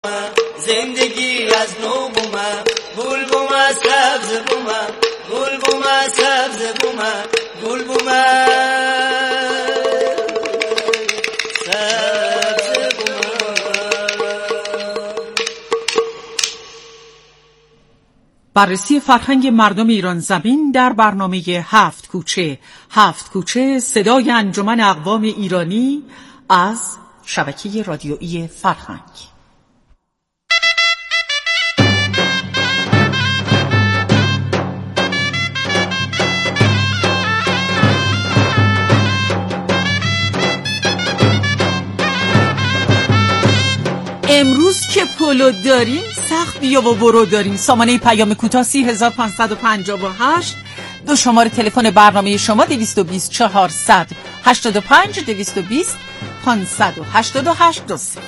بومه، زندگی از نو بومه، گل بومه سبز بومه، گل بومه سبز بومه، گل بومه سبز بومه. بررسی فرهنگ مردم ایران زمین در برنامه هفت کوچه. هفت کوچه صدای انجمن اقوام ایرانی از شبکه رادیویی فرهنگ. امروز که پلو داریم سخت بیا و برو داریم. سامانه پیام کوتاه 3558. دو شماره تلفن برنامه شما 220 400 85 220 588 20.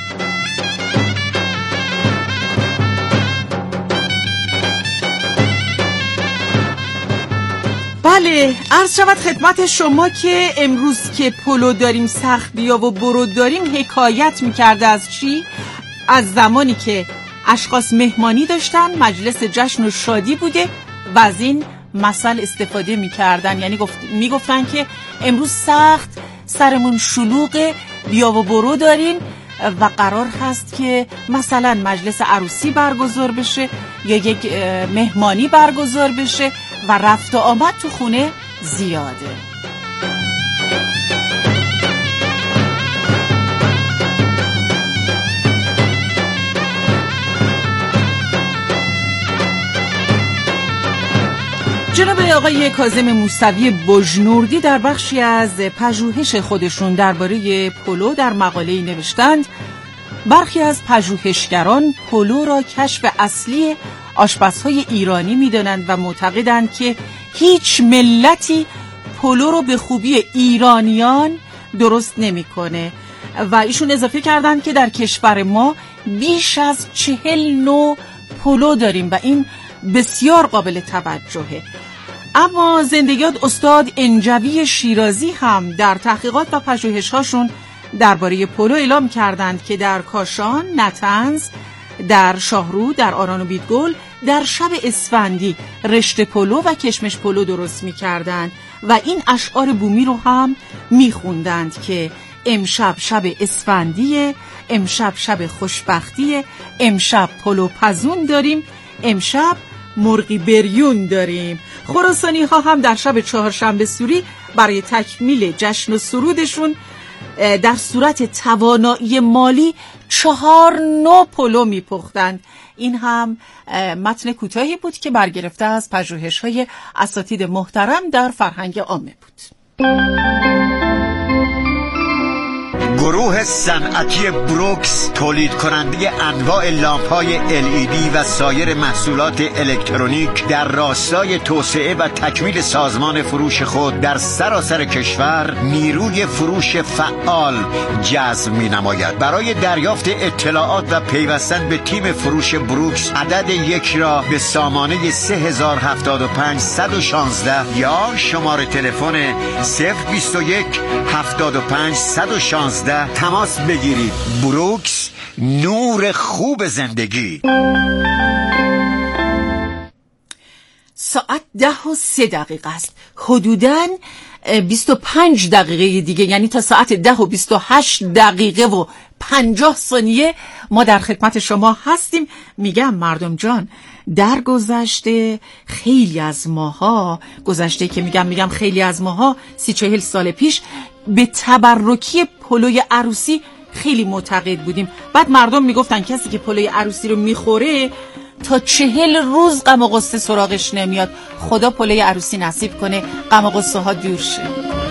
بله، عرض شود خدمت شما که امروز که پلو داریم سخت بیا و برو داریم حکایت میکرده از چی؟ از زمانی که اشخاص مهمانی داشتن، مجلس جشن و شادی بوده و از این مثل استفاده میکردن، یعنی میگفتن که امروز سخت سرمون شلوغه، بیا و برو داریم و قرار هست که مثلا مجلس عروسی برگزار بشه یا یک مهمانی برگزار بشه و رفت و آمد تو خونه زیاده. جناب آقای کاظم موسوی بجنوردی در بخشی از پژوهش خودشون درباره پلو در مقاله‌ای نوشتند برخی از پژوهشگران پلو را کشف اصلی آشپزهای ایرانی می‌دانند و معتقدند که هیچ ملتی پلو رو به خوبی ایرانیان درست نمی‌کنه و ایشون اضافه کردند که در کشور ما بیش از 40 نوع پلو داریم و این بسیار قابل توجهه. اما زندگیات استاد انجوی شیرازی هم در تحقیقات و پژوهش‌هاشون درباره پلو اعلام کردند که در کاشان، نطنز، در شاهرو، در آران و بیدگل در شب اسفندی رشته پلو و کشمش پلو درست می‌کردند و این اشعار بومی رو هم می‌خوندند که امشب شب اسفندیه، امشب شب خوشبختیه، امشب پلو پزون داریم، امشب مرغی بریون داریم. خراسانی ها هم در شب چهارشنبه سوری برای تکمیل جشن و سرودشون در صورت توانایی مالی 4 نوع پلو میپختند. این هم متن کوتاهی بود که برگرفته از پژوهش‌های اساتید محترم در فرهنگ عامه بود. گروه صنعتی بروکس تولید کننده انواع لامپ‌های LED و سایر محصولات الکترونیک در راستای توسعه و تکمیل سازمان فروش خود در سراسر کشور نیروی فروش فعال جذب می‌نماید. برای دریافت اطلاعات و پیوستن به تیم فروش بروکس عدد 1 را به سامانه 3075 116 یا شماره تلفن 021 75 116 تماس بگیرید. بروکس، نور خوب زندگی. ساعت 10:03 است. حدوداً 25 دقیقه دیگه، یعنی تا ساعت 10:28 و 50 ثانیه ما در خدمت شما هستیم. میگم مردم جان، در گذشته خیلی از ماها، گذشته که میگم خیلی از ماها 30-40 سال پیش به تبرکی پلوی عروسی خیلی معتقد بودیم. بعد مردم میگفتن کسی که پلوی عروسی رو میخوره تا 40 روز غم و غصه سراغش نمیاد. خدا پلوی عروسی نصیب کنه، غم و غصه ها دور شه.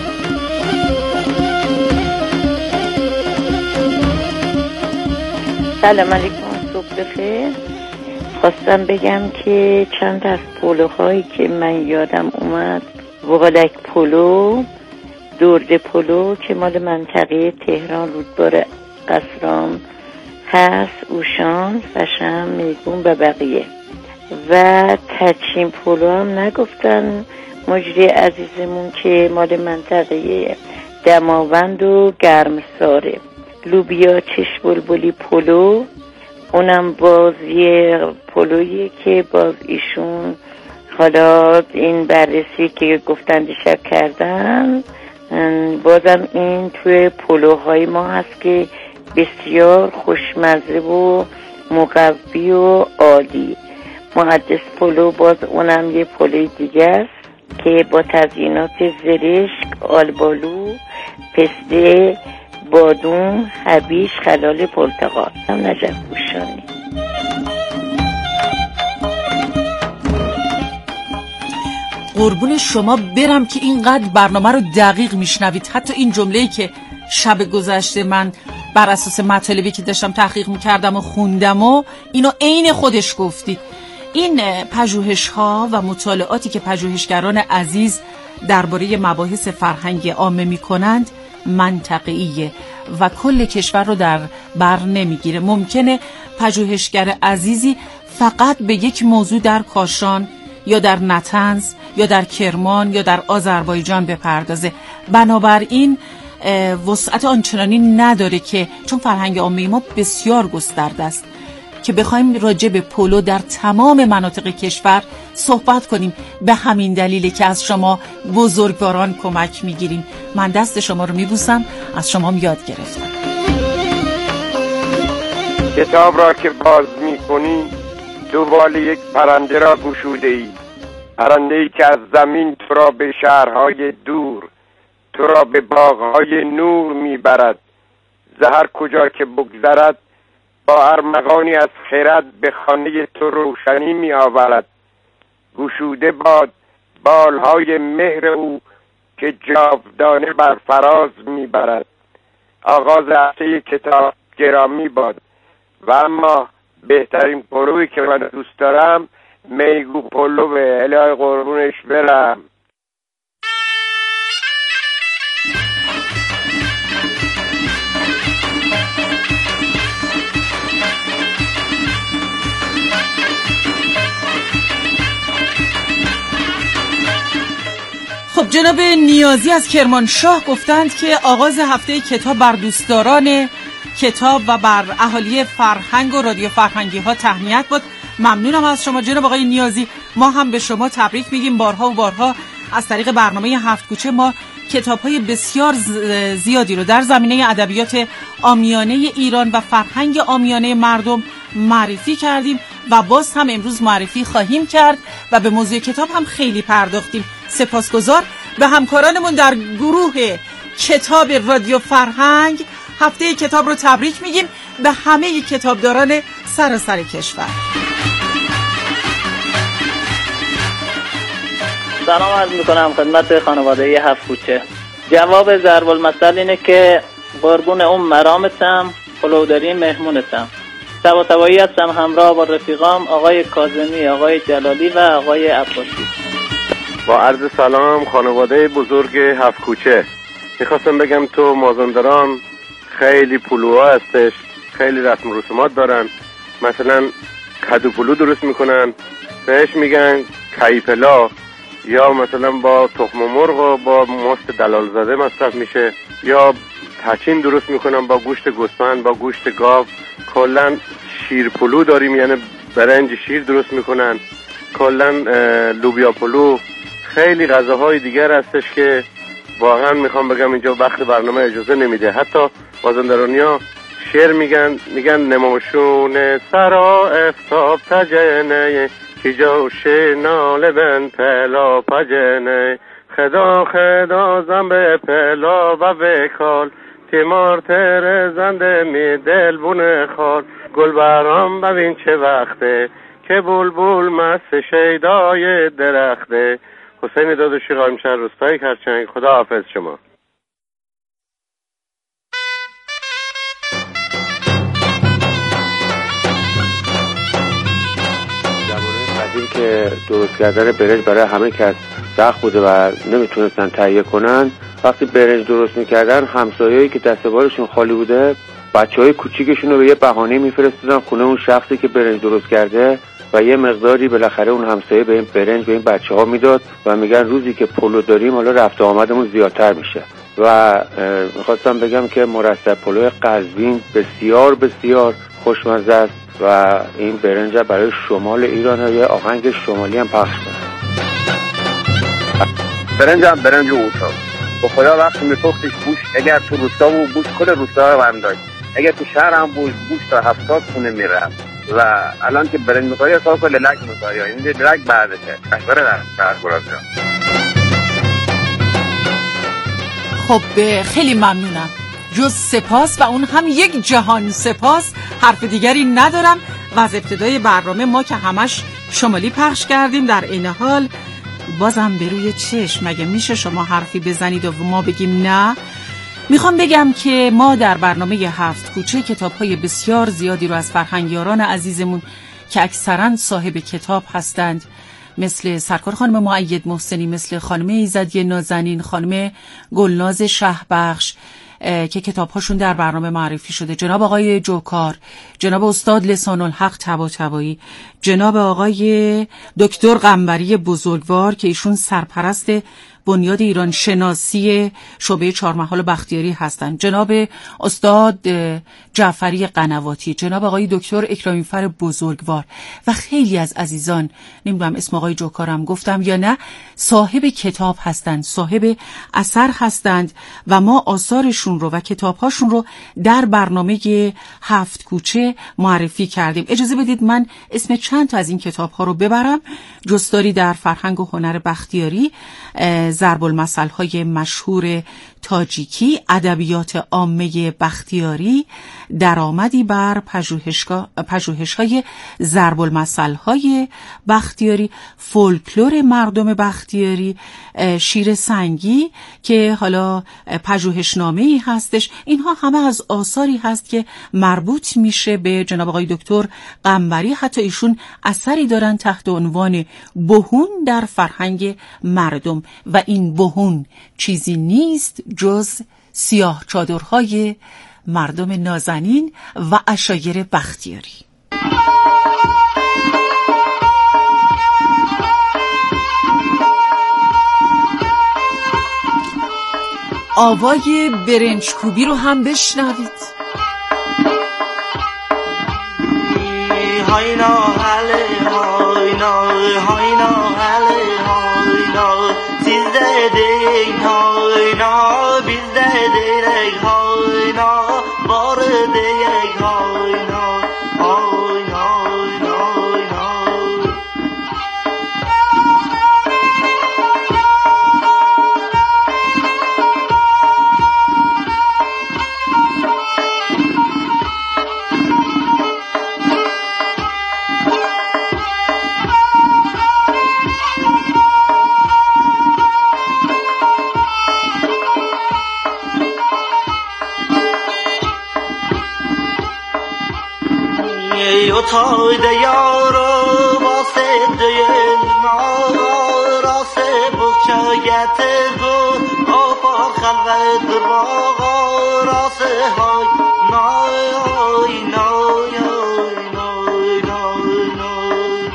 سلام علیکم، صبح بخیر. خواستم بگم که چند از پلوهایی که من یادم اومد، وغلک پلو، درد پلو که مال منطقه تهران رودبار قصرام هست، اوشان، فشم، میگون و بقیه. و تچین پلو هم نگفتن مجری عزیزمون که مال منطقه دماوند و گرمساره. لوبیا چش بلبلی پلو، اونم باز یه پلویی که باز ایشون حالا این بررسی که گفتن دیشب کردن، بازم این توی پلوهای ما هست که بسیار خوشمزه و مقوی و عالی. مقدس پلو باز اونم یه پلوی دیگه است که با تزیینات زرشک، آلبالو، پسته، بادون، هویج، خلال پرتقال. نجف پوشانی. قربون شما برم که اینقدر برنامه رو دقیق میشنوید. حتی این جمله‌ای که شب گذشته من بر اساس مطالبی که داشتم تحقیق میکردم و خوندم و اینو عین خودش گفتید. این پژوهش‌ها و مطالعاتی که پژوهشگران عزیز درباره مباحث فرهنگ عامه میکنند منطقه‌ایه و کل کشور رو در بر نمیگیره. ممکنه پژوهشگر عزیزی فقط به یک موضوع در کاشان یا در نطنز یا در کرمان یا در آذربایجان بپردازه، بنابراین وسعت آنچنانی نداره که چون فرهنگ عامه ما بسیار گسترده است که بخوایم راجع به پلو در تمام مناطق کشور صحبت کنیم. به همین دلیله که از شما بزرگواران کمک میگیریم. من دست شما رو میبوسم، از شما یاد گرفتم. کتاب را که باز میکنی دوبال یک پرنده را گشوده ای، پرنده‌ای که از زمین تو را به شهرهای دور، تو را به باغهای نور میبرد. زهر کجا که بگذرد با ارمغانی از خرد به خانه تو روشنی می آورد. گشوده باد بالهای مهر او که جاودانه بر فراز می برد. آغاز هفته کتاب گرامی باد و اما بهترین پلویی که من دوست دارم میگو پلو به الهی قربونش برم. خب جناب نیازی از کرمانشاه گفتند که آغاز هفته کتاب بر دوستداران کتاب و بر اهالی فرهنگ و رادیو فرهنگی ها تهنیت بود. ممنونم از شما جناب آقای نیازی. ما هم به شما تبریک میگیم. بارها و بارها از طریق برنامه هفت کوچه ما کتاب‌های بسیار زیادی رو در زمینه ادبیات عامیانه ایران و فرهنگ عامیانه مردم معرفی کردیم و باز هم امروز معرفی خواهیم کرد و به موضوع کتاب هم خیلی پرداختیم. سپاسگزار به همکارانمون در گروه کتاب رادیو فرهنگ. هفته کتاب رو تبریک میگیم به همه کتابداران سراسر کشور. سلام عرض میکنم خدمت خانواده هفت کوچه. جواب ضرب المثل اینه که قربون اون مرامتم، پلودری مهمونتم. طباطبایی هستم همراه با رفیقام آقای کاظمی، آقای جلالی و آقای عباسی. با عرض سلام خانواده بزرگ هفت کوچه. میخواستم بگم تو مازندران خیلی پلوها هستش، خیلی رسم و رسومات دارن. مثلا کدو پلو درست میکنن بهش میگن کیپلا، یا مثلا با تخم مرغ و با ماست دلال زده مصرف میشه، یا تچین درست میکنن با گوشت گوسفند، با گوشت گاو. کلا شیر پلو داریم، یعنی برنج شیر درست میکنن. کلا لوبیا پلو، خیلی غذاهای دیگر هستش که واقعا میخوام بگم اینجا وقت برنامه اجازه نمیده. حتی مازندرانی‌ها شعر میگن نموشون سرا افتاب تجنه کی جوش ناله بن پلا پجنه خدا خدا زنب پلا و بکال تیمار تر زنده می دل بونه خال گل برام ببین چه وقته که بلبل مست شیدای درخته. حسین داداشی قائمشهر روستای کرچنگ. خدا حافظ شما. که درست کردن برنج برای همه کس سخت بوده و نمیتونستن تهیه کنن. وقتی برنج درست میکردن همسایه‌ای که دست بارشون خالی بوده بچه‌های کوچیکشون رو به یه بهانه میفرستادن خونه اون شخصی که برنج درست کرده و یه مقداری بالاخره اون همسایه به این برنج به این بچه‌ها میداد و میگن روزی که پلو داریم حالا رفت و آمدمون زیادتر میشه. و میخواستم بگم که مرصع پلو قزوین بسیار بسیار خوشمزه است و این برنج برای شمال ایران یه آهنگ شمالی هم پخش کنه. برنج اوتا به خدا وقتی میپختش بوش، اگر تو روستا بود بوش کل روستا هم داشت، اگر تو شهر هم بود بوش تا 70 خونه میرفت و الان که برنج میخوایی حساب کن للک میخوایی، این للک بعدشه کشوره در شهر برازیل. خب خیلی ممنونم، جز سپاس و اون هم یک جهان سپاس، حرف دیگری ندارم و از ابتدای برنامه ما که همش شمالی پخش کردیم در این حال بازم به روی چشم، مگه میشه شما حرفی بزنید و ما بگیم نه؟ میخوام بگم که ما در برنامه 7 کوچه کتاب‌های بسیار زیادی رو از فرهنگیاران عزیزمون که اکثراً صاحب کتاب هستند، مثل سرکار خانم مؤید محسنی، مثل خانم ایزدی نازنین، خانم گلناز شهبخش که کتاب‌هاشون در برنامه معرفی شده، جناب آقای جوکار، جناب استاد لسان الحق طباطبایی، جناب آقای دکتر قنبری بزرگوار که ایشون سرپرست بنیاد ایران شناسی شعبه چهارمحال بختیاری هستند، جناب استاد جعفری قنواتی، جناب آقای دکتر اکرامیفر بزرگوار و خیلی از عزیزان، نمیدونم اسم آقای جوکارم گفتم یا نه، صاحب کتاب هستند، صاحب اثر هستند و ما آثارشون رو و کتابهاشون رو در برنامه 7 کوچه معرفی کردیم. اجازه بدید من اسم چند تا از این کتابها رو ببرم: جستاری در فرهنگ و هنر بختیاری، ضرب المثل‌های مشهور تاجیکی، ادبیات عامه بختیاری، درآمدی بر پژوهش‌های ضرب المثل‌های بختیاری، فولکلور مردم بختیاری، شیر سنگی که حالا پژوهشنامه‌ای هستش. اینها همه از آثاری هست که مربوط میشه به جناب آقای دکتر قنبری. حتی ایشون اثری دارن تحت عنوان بهون در فرهنگ مردم و این بهون چیزی نیست جز سیاه چادرهای مردم نازنین و عشایر بختیاری. آوای برنج کوبی رو هم بشنوید. هاینا هله هاینا هاینا هله هاینا سیزده دین هاینا بیزده دیرک هاینا وارده یک هاینا هاینا هاینا. تای دیارو واسه دیل ما راسه بخشایت گو آفا خلوت راغا راسه های نای نای نای نای نای.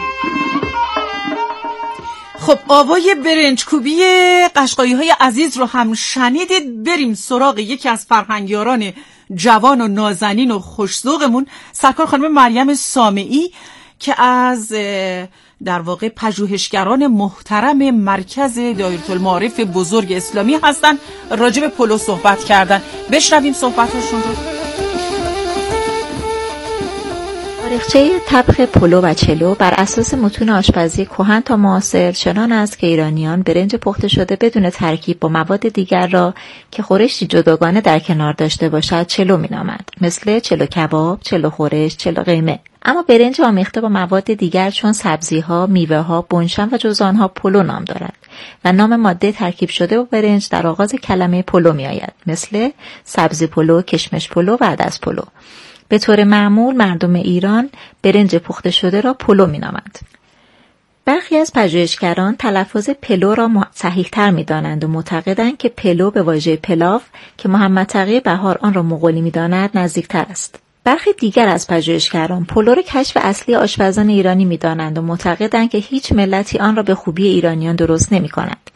خب آوای برنج کوبی قشقایی های عزیز رو هم شنیدید. بریم سراغ یکی از فرهنگیاران جوان و نازنین و خوش‌ذوقمون، سرکار خانم مریم سامعی که از در واقع پژوهشگران محترم مرکز دایره المعارف بزرگ اسلامی هستن. راجع به پلو صحبت کردن، بشنویم صحبتشون رو. تاریخچه طبخ پلو و چلو بر اساس متون آشپزی کهن تا معاصر چنان است که ایرانیان برنج پخته شده بدون ترکیب با مواد دیگر را که خورشی جداگانه در کنار داشته باشد چلو می‌نامند، مثل چلو کباب، چلو خورش، چلو قیمه. اما برنج آمیخته با مواد دیگر چون سبزی‌ها، میوه‌ها، بنشن و جزان‌ها پلو نام دارد و نام ماده ترکیب شده با برنج در آغاز کلمه پلو می‌آید، مثل سبزی پلو، کشمش پلو و عدس پلو. به طور معمول مردم ایران برنج پخته شده را پلو می‌نامند. برخی از پژوهشگران تلفظ پلو را صحیح‌تر می‌دانند و معتقدند که پلو به واژه پلاو که محمد تقی بهار آن را مغولی می‌داند نزدیک‌تر است. برخی دیگر از پژوهشگران پلو را کشف اصلی آشپزان ایرانی می‌دانند و معتقدند که هیچ ملتی آن را به خوبی ایرانیان درست نمی‌کند،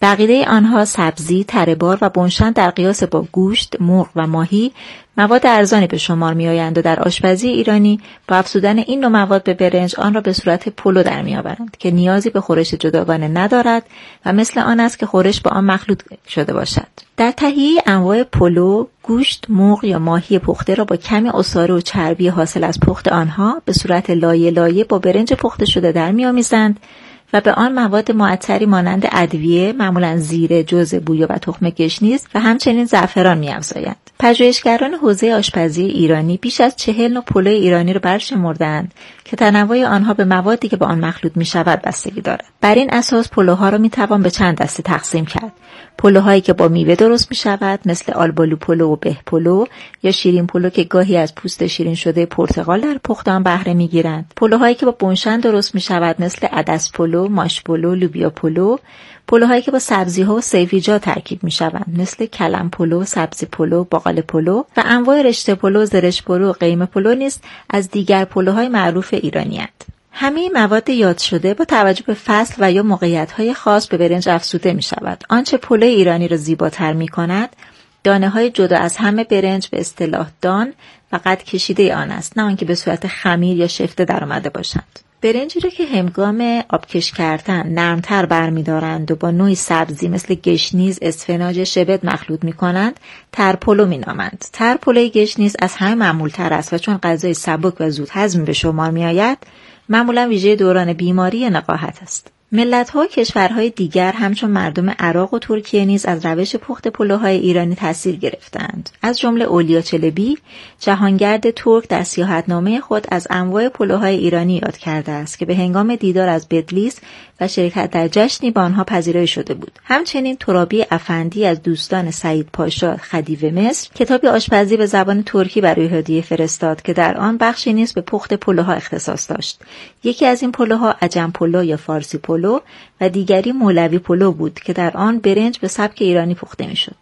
بقیه آنها سبزی، تره‌بار و بنشن در قیاس با گوشت، مرغ و ماهی مواد ارزانی به شمار می‌آیند و در آشپزی ایرانی با افزودن این نوع مواد به برنج آن را به صورت پلو در می‌آورند که نیازی به خورش جداگانه ندارد و مثل آن است که خورش با آن مخلوط شده باشد. در تهیه انواع پلو، گوشت، مرغ یا ماهی پخته را با کمی عصاره و چربی حاصل از پخت آنها به صورت لایه لایه با برنج پخته شده در می‌آمیزند و به آن مواد معطری مانند ادویه، معمولاً زیره، جوز بویا و تخم گشنیز و همچنین زعفران می‌افزایند. پژوهشگران حوزه آشپزی ایرانی بیش از 40 نوع پلو ایرانی را برشمردند که تنوع آنها به موادی که با آن مخلوط می‌شود بستگی دارد. بر این اساس پلوها را می‌توان به چند دسته تقسیم کرد. پلوهایی که با میوه درست می‌شود مثل آلبالو پلو و به پلو یا شیرین پلو که گاهی از پوست شیرین شده پرتقال در پخت آن بهره می‌گیرند. پلوهایی که با بنشن درست می‌شود مثل عدس پلو، ماش پلو، لوبیا پلو. پلوهایی که با سبزی‌ها و سیفیجات ترکیب می‌شوند مثل کلم پلو، سبزی پلو، باقالی پلو و انواع رشته پلو، زرش پلو و قیمه پلو نیز از دیگر پلوهای معروف ایرانی‌اند. همه مواد یاد شده با توجه به فصل و یا موقعیت‌های خاص به برنج افزوده می‌شود. آنچه پلو ایرانی را زیباتر می‌کند، دانه‌های جدا از همه برنج به اصطلاح دان و قد کشیده آن است، نه آنکه به صورت خمیر یا شفته درآمده باشند. برنجی را که هنگام آبکش کردن نرمتر برمی‌دارند و با نوعی سبزی مثل گشنیز، اسفناج، شبت مخلوط می‌کنند، ترپلو می‌نامند. ترپلوی گشنیز از همه معمول‌تر است و چون غذای سبک و زود هضم به شمار می‌آید، معمولاً ویژه دوران بیماری یا نقاهت است. ملت‌ها و کشورهای دیگر همچون مردم عراق و ترکیه نیز از روش پخت پلوهای ایرانی تأثیر گرفتند. از جمله اولیا چلبی، جهانگرد ترک در سیاحتنامه خود از انواع پلوهای ایرانی یاد کرده است که به هنگام دیدار از بدلیس و شرکت در جشنی با آنها پذیرایی شده بود. همچنین ترابی افندی از دوستان سعید پاشا خدیو مصر کتابی آشپزی به زبان ترکی برای هدیه فرستاد که در آن بخشی نیز به پخت پلوها اختصاص داشت. یکی از این پلوها عجم پلو یا فارسی پلو و دیگری مولوی پلو بود که در آن برنج به سبک ایرانی پخته می‌شد.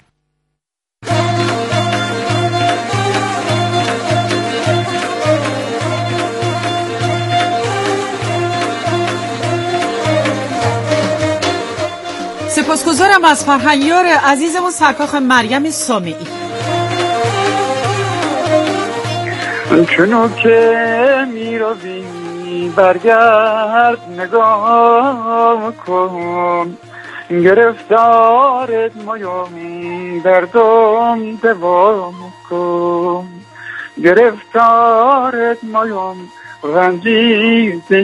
سپاسگزارم از فرهنگیار عزیزمون سرکاخ مریم سامعی. چونو که میروی برگرد نگاه کن، گرفتارت مایامی دردم دوام کن، گرفتارت مایام رنجیده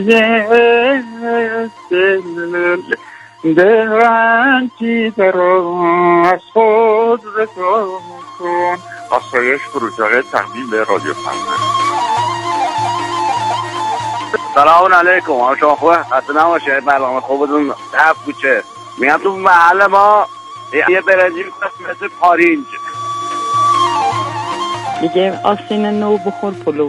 دل، درنجی درم از خود رسا کن. آسایش فروشگاه تقدیم به رادیو فرمان. سلام علیکم، شما خوبه؟ خسته نباشید. برنامه خوبتون هفت کوچه. میگم تو محل ما یه برنجی مثل پارینج. میگم آستین نو بخور پلو.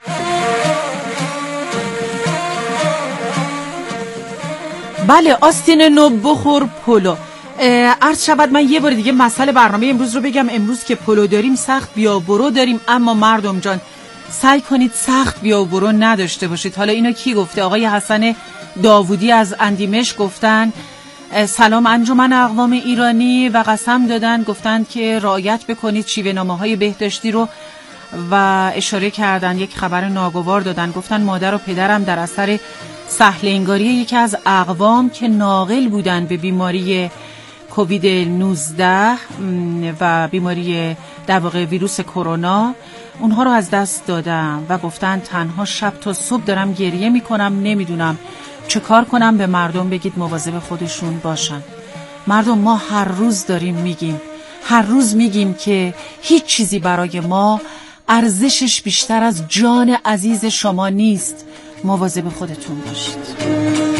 بله، آستین نو بخور پلو. عرض شود من یه بار دیگه مسئله برنامه امروز رو بگم. امروز که پلو داریم سخت بیا برو داریم، اما مردم جان سعی کنید سخت بیا برو نداشته باشید. حالا اینو کی گفته؟ آقای حسن داوودی از اندیمش گفتن سلام انجمن اقوام ایرانی و قسم دادن، گفتند که رعایت بکنید شیوه نامه‌های بهداشتی رو و اشاره کردن یک خبر ناگوار دادن. گفتن مادر و پدرم در اثر سهل انگاری یکی از اقوام که ناقل بودن به بیماری کووید 19 و بیماری در واقع ویروس کرونا، اونها رو از دست دادم و گفتن تنها شب تا صبح دارم گریه میکنم، نمیدونم چه کار کنم. به مردم بگید مواظب خودشون باشن. مردم ما هر روز داریم میگیم، هر روز میگیم که هیچ چیزی برای ما ارزشش بیشتر از جان عزیز شما نیست. مواظب خودتون باشید.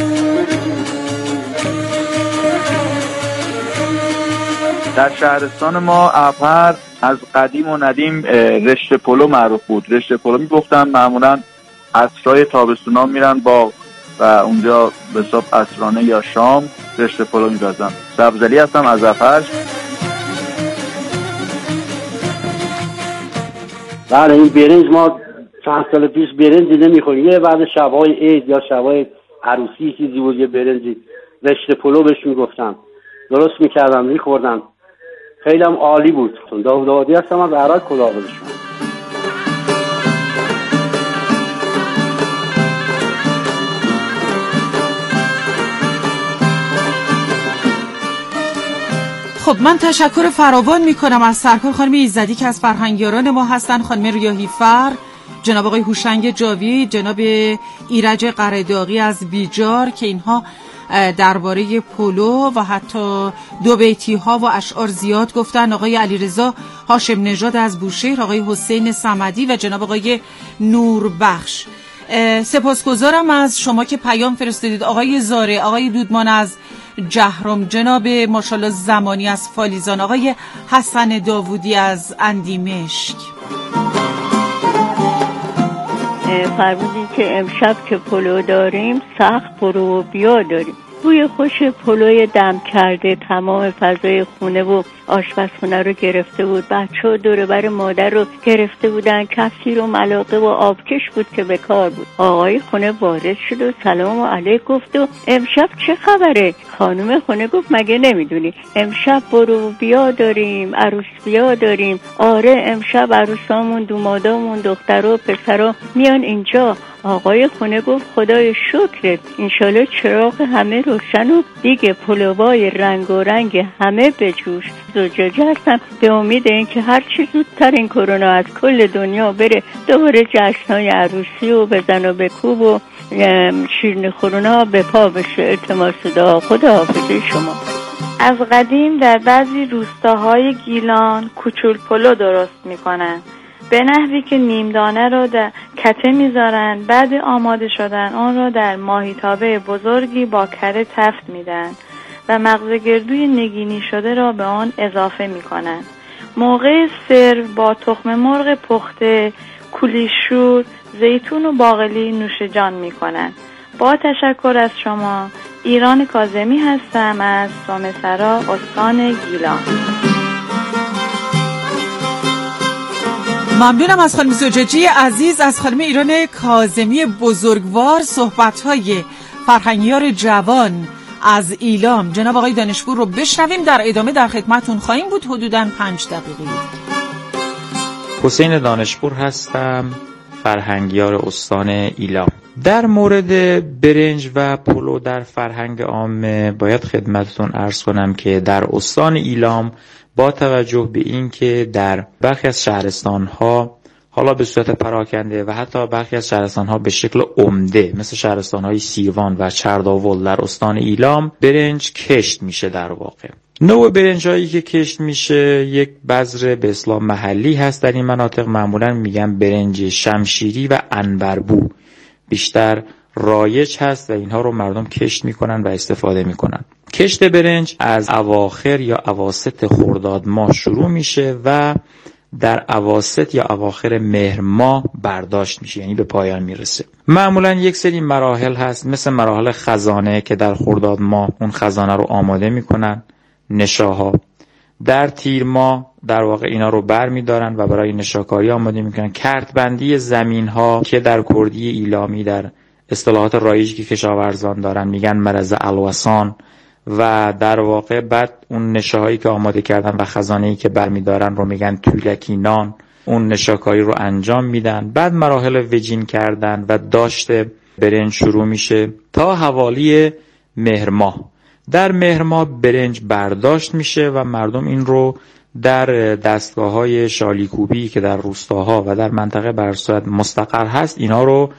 در شهرستان ما ابهر از قدیم و ندیم رشته پلو معروف بود. رشته پلو میگفتن معمولا عصرهای تابستونا میرن باغ و اونجا به صبح عصرانه یا شام رشته پلو میبازن. سبزلی هستم از ابهر. بله، این برنج ما چند سال پیش برنجی نمیخوریم. یه بعد شبهای عید یا شبهای عروسی چیزی بود، یه برنجی رشته پلو بهش میگفتن. درست میکردن میخوردن، خیلی هم عالی بود. داوود آبادی هستم از عراق کلاهبردشون. خب من تشکر فراوان میکنم از سرکار خانم ایزدی که از فرهنگیاران ما هستن، خانم ریاحی فر، جناب آقای هوشنگ جاوید، جناب ایرج قرداغی از بیجار که اینها درباره پولو و حتی دو بیتی ها و اشعار زیاد گفتن، آقای علیرضا هاشم نژاد از بوشهر، آقای حسین صمدی و جناب آقای نوربخش. سپاسگزارم از شما که پیام فرستادید. آقای زاره، آقای دودمان از جهرم، جناب ماشاءالله زمانی از فالیزان، آقای حسن داوودی از اندیمشک. فرمودین که امشب که پلو داریم سخت برو و بیا داریم. بوی خوش پلوی دم کرده تمام فضای خونه و آشپزخونه رو گرفته بود. بچه‌ها دور بر مادر رو گرفته بودن. کفشیر و ملاقه و آبکش بود که به کار بود. آقای خونه وارد شد و سلام علیک گفت و امشب چه خبره؟ خانم خونه گفت مگه نمیدونی امشب برو بیا داریم، عروس بیا داریم. آره امشب عروسامون، دومادامون، دخترها و پسرها میان اینجا. آقای خونه گفت خدای شکرت، انشالله چراغ همه روشن و دیگه پلوای رنگ و رنگ همه به جوش. زوجاجه هستم به امید این که هر چی زودتر این کرونا از کل دنیا بره، دوباره جشنهای عروسی و بزن و بکوب و شیرین خورونا به پا بشه. التماس دعا. خداحافظی شما. از قدیم در بعضی روستاهای گیلان کوچول پلو درست میکنن به نحوی که نیمدانه رو در کته میذارن، بعد آماده شدن آن را در ماهیتابه بزرگی با کره تفت میدن و مغز گردوی نگینی شده را به آن اضافه میکنن. موقع سرو با تخم مرغ پخته، کولیشور، زیتون و باقلی نوش جان میکنن. با تشکر از شما. ایران کاظمی هستم از سومسرا، استان گیلان. ممنونم از خانم زوجاجی عزیز، از خانم ایران کاظمی بزرگوار. صحبت‌های فرهنگیار جوان از ایلام جناب آقای دانشپور رو بشنویم. در ادامه در خدمتون خواهیم بود حدوداً 5 دقیقه. حسین دانشپور هستم، فرهنگیار استان ایلام. در مورد برنج و پلو در فرهنگ عامه باید خدمتتون عرض کنم که در استان ایلام با توجه به این که در برخی از شهرستان‌ها حالا به صورت پراکنده و حتی برخی از شهرستان‌ها به شکل عمده مثل شهرستان‌های سیروان و چرداول در استان ایلام برنج کشت میشه. در واقع نوع برنجایی که کشت میشه یک بذر به اصطلاح محلی هست. در این مناطق معمولا میگن برنج شمشیری و عنبربو بیشتر رایج هست و اینها رو مردم کشت میکنن و استفاده میکنن. کشت برنج از اواخر یا اواسط خرداد ماه شروع میشه و در اواسط یا اواخر مهر ماه برداشت میشه، یعنی به پایان میرسه. معمولا یک سری مراحل هست مثل مراحل خزانه که در خرداد ماه اون خزانه رو آماده میکنن، نشاها. در تیر ماه در واقع اینا رو بر میدارن و برای نشاکاری آماده میکنن. کرتبندی زمین ها که در کردی ایلامی در اصطلاحات رایجی که کشاورزان دارن میگن مرز الوسان و در واقع بعد اون نشاهایی که آماده کردن و خزانه‌ای که برمیدارن رو میگن تولکینان. اون نشاکاری رو انجام میدن. بعد مراحل وجین کردن و داشت برنج شروع میشه تا حوالی مهر ماه. در مهر ماه برنج برداشت میشه و مردم این رو در دستگاه‌های شالیکوبی که در روستاها و در منطقه بر صورت مستقر هست اینا رو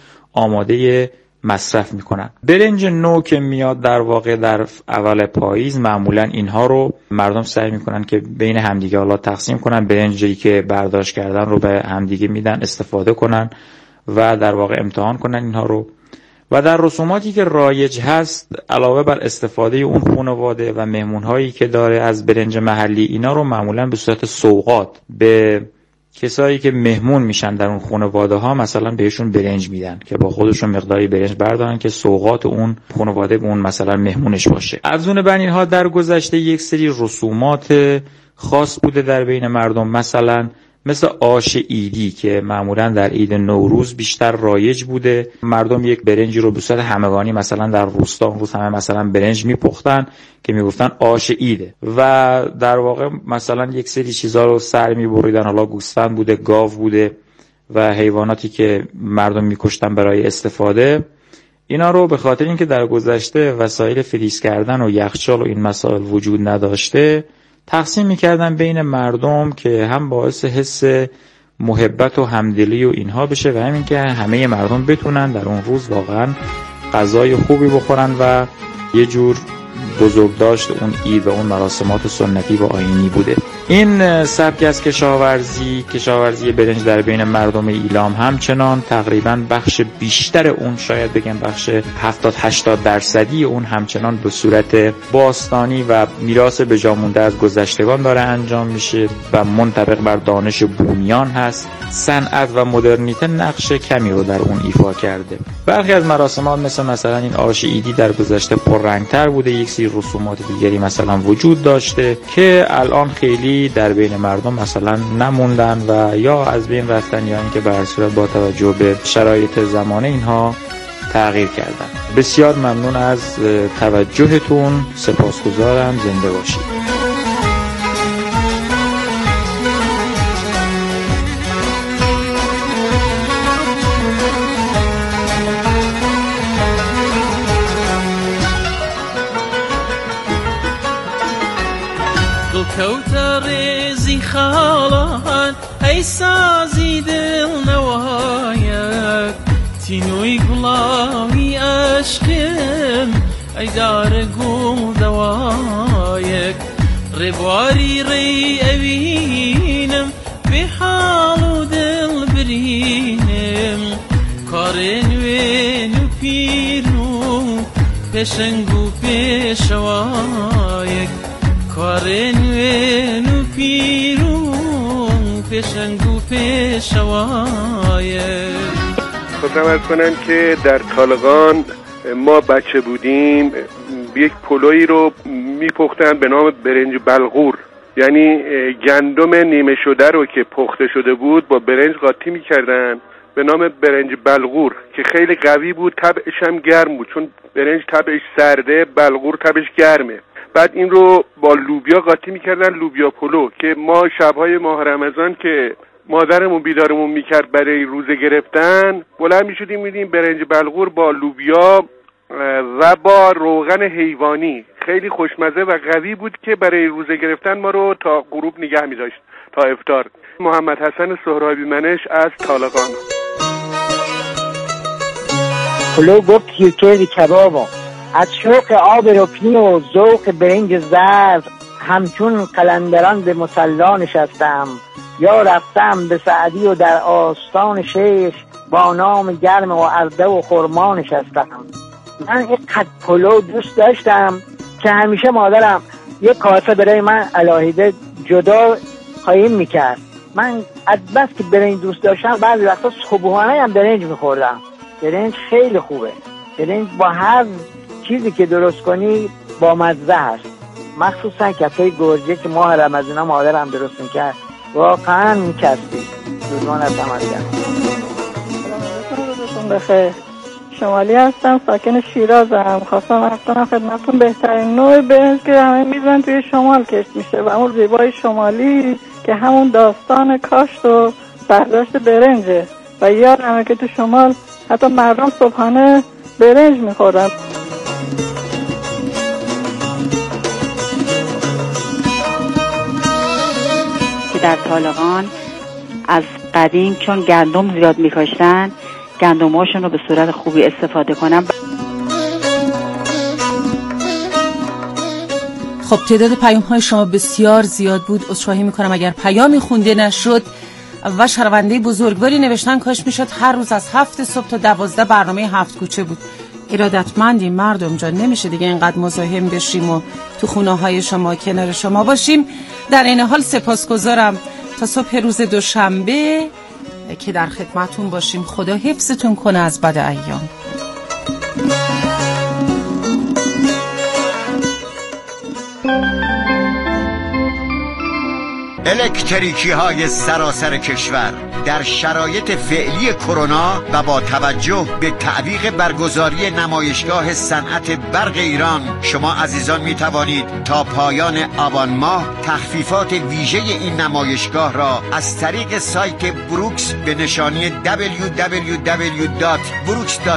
آماده مصرف میکنن. برنج نو که میاد در واقع در اول پاییز معمولا اینها رو مردم سعی میکنن که بین همدیگه حالا تقسیم کنن، برنجی که برداشت کردن رو به همدیگه میدن استفاده کنن و در واقع امتحان کنن اینها رو. و در رسوماتی که رایج هست علاوه بر استفاده اون خانواده و مهمونهایی که داره از برنج محلی، اینا رو معمولا به صورت سوغات به کسایی که مهمون میشن در اون خانواده ها مثلا بهشون برنج میدن که با خودشون مقداری برنج بردارن که سوغات اون خانواده به اون مثلا مهمونش باشه. از اون بین اینها در گذشته یک سری رسومات خاص بوده در بین مردم. مثلا مثل آش ایدی که معمولا در عید نوروز بیشتر رایج بوده. مردم یک برنجی رو به صورت همگانی مثلا در روستا اون روز همه مثلا برنج میپختن که میگفتن آش ایده و در واقع مثلا یک سری چیزا رو سر میبریدن، حالا گوسفند بوده، گاو بوده و حیواناتی که مردم میکشتن برای استفاده. اینا رو به خاطر اینکه در گذشته وسایل فریز کردن و یخچال و این مسائل وجود نداشته تقسیم میکردن بین مردم که هم باعث حس محبت و همدلی و اینها بشه و همین که همه مردم بتونن در اون روز واقعا غذای خوبی بخورن و یه جور بزرگداشت اون عید و اون مراسمات سنتی و آیینی بوده. این سبک از کشاورزی برنج در بین مردم ایلام همچنان تقریبا بخش بیشتر اون، شاید بگم بخش 70-80% اون همچنان به صورت باستانی و میراث به جا مونده از گذشتگان داره انجام میشه و منطبق بر دانش بومیان هست. صنعت و مدرنیته نقش کمی رو در اون ایفا کرده. برخی از مراسمات مثلا این آش ایدی در گذشته پررنگتر بوده، یک سری رسومات دیگری مثلا وجود داشته که الان خیلی در بین مردم مثلا نموندن و یا از بین رفتن یا اینکه به هر صورت با توجه به شرایط زمانه اینها تغییر کردن. بسیار ممنون از توجهتون، سپاسگزارم، زنده باشید. کوترزی خالان ای سازی دل نوایک تینوی گلاوی عشقم ای دار گل دوایک ربواری ری اوینم به حال و دل برینم کارن وینو پیرو پشنگو پشوایک کارن و پیرون پشنگو پشوایه. خواستم عرض کنم که در طالقان ما بچه بودیم یک پلویی رو میپختن به نام برنج بلغور، یعنی گندم نیمه شده رو که پخته شده بود با برنج قاطی میکردن به نام برنج بلغور که خیلی قوی بود، طبعش هم گرم بود، چون برنج طبعش سرده، بلغور طبعش گرمه. بعد این رو با لوبیا قاطی میکردن، لوبیا پلو، که ما شبهای ماه رمضان که مادرمون بیدارمون میکرد برای روزه گرفتن بلند میشدیم میدیم برنج بلغور با لوبیا و با روغن حیوانی، خیلی خوشمزه و قوی بود که برای روزه گرفتن ما رو تا غروب نگه میداشت تا افطار. محمد حسن سهرابی منش از طالقان. پلو گفت کیرکیری کبابا از شوق آب رکنی و ذوق برنج زرد همچون قلندران به مصلا نشستم، یا رفتم به سعدی و در آستان شیخ با نام گرم و ارده و خرما نشستم. من این قد پلو دوست داشتم که همیشه مادرم یک کاسه برای من علاهیده جدا قایم میکرد. من از بس که برنج دوست داشتم بعضی وقتا صبحانه هم برنج میخوردم. برنج خیلی خوبه، برنج با هر چیزی که درست کنی با مزه هست، مخصوصا کفه گرجه که ماه رمضان مادرم درست میکرد واقعا میکسبی. روزمان از همه بخیر. شمالی هستم، ساکن شیرازم. خواستم عرض کنم خدمتتون بهترین نوع برنج که همه میزن توی شمال کشت میشه و اون زیبای شمالی که همون داستان کاشت و برداشت برنجه و یادمه که تو شمال حتی مردم صبحانه برنج میخورن. که در طالقان از قدیم چون گندم زیاد میکاشتن گندماشون رو به صورت خوبی استفاده کنن. خب تعداد پیام های شما بسیار زیاد بود، عذرخواهی میکنم اگر پیامی خونده نشد و شنونده بزرگواری نوشتن کاش میشد هر روز از 7 صبح تا 12 برنامه 7 کوچه بود. ارادتمندیم مردم جان، نمیشه دیگه اینقدر مزاحم بشیم و تو خونه های شما کنار شما باشیم. در این حال سپاسگزارم تا صبح روز دوشنبه که در خدمتون باشیم. خدا حفظتون کنه از بد ایام. الکتریکی های سراسر کشور در شرایط فعلی کرونا و با توجه به تعویق برگزاری نمایشگاه صنعت برق ایران، شما عزیزان می توانید تا پایان آبان ماه تخفیفات ویژه این نمایشگاه را از طریق سایت بروکس به نشانی www.brooks.com